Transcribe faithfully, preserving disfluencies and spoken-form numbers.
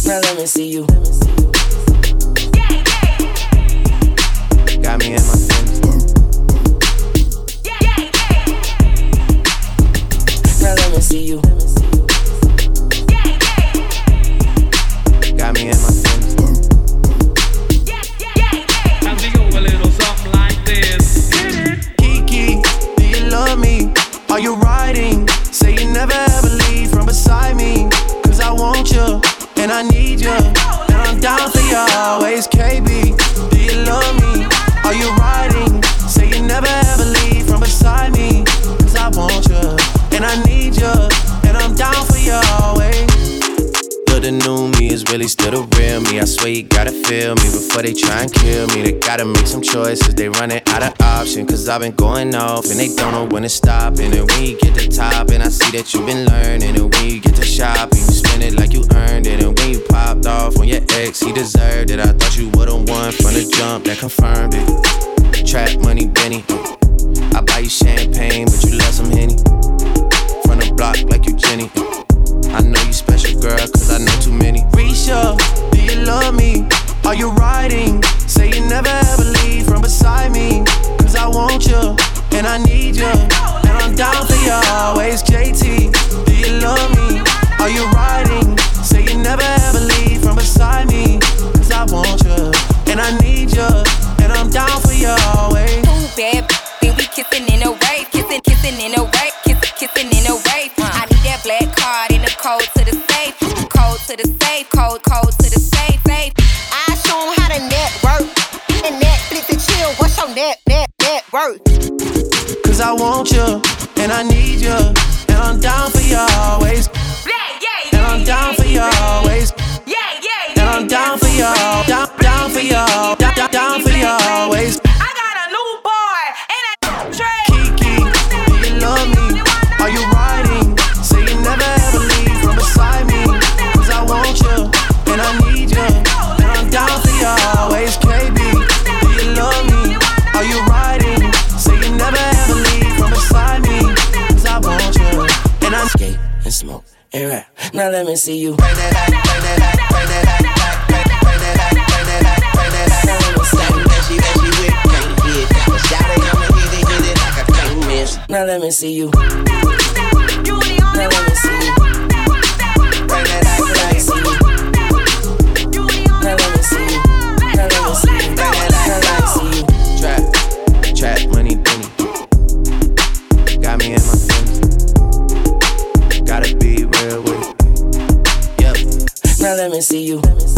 Now let me see you. Got me in my feelings. Now let me see you. Got me in my feelings. Now we go a little something like this. Kiki, do you love me? Are you riding? Say you never ever leave from beside me. Cause I want you, and I need you, and I'm down for you always. K B, do you love me? Are you riding? Say you never ever leave from beside me. Cause I want you, and I need you, and I'm down for you always. Look, the new me is really still the real me. I swear you gotta feel me before they try and kill me. They gotta make some choices, they running out of option. Cause I've been going off and they don't know when to stop. And when you get to top, and I see that you've been learning. And when you get to shopping, you spend it like you earned it. And when you popped off on your ex, he deserved it. I thought you would've won from the jump, that confirmed it. Trap money, Benny. I buy you champagne, but you love some Henny. From the block like you Jenny. I know you special, girl, cause I know too many. Risha, do you love me? Are you riding? Say you never ever leave from beside me. Cause I want you, and I need you, and I'm down for you always. J T, do you love me? Are you riding? Say you never ever leave from beside me. Cause I want you, and I need you, and I'm down for you always. Ooh, bad, then we kissing in a wave. Kissing, kissing in a wave. Kissing, kissing in a wave. I need that black card in the code to the safe. Code to the safe. Code, code to the safe. Safe. I show 'em how to network. And Netflix and chill. What's your net, net, net worth? Cause I want you, and I need you, and I'm down for you always. And I'm down for you always. And I'm down for you, down, down for you, down, down, down for you always. I got a new boy and a trade. Kiki, do you love me? Are you riding? Say you never ever leave from beside me. Cause I want you, and I need you, and I'm down for you always. K B, do you love me? Are you riding? Say you never ever leave from beside me. Cause I want you, and I Skate and smoke and rap. Now let me see you. Now let me see you. Now let me see you. Now let me see you. Now let me see you. Now let me see you. Now let me see you. Trap, trap, money, Benny. Got me in my feelings. Gotta be real with it. Yep. Now let me see you.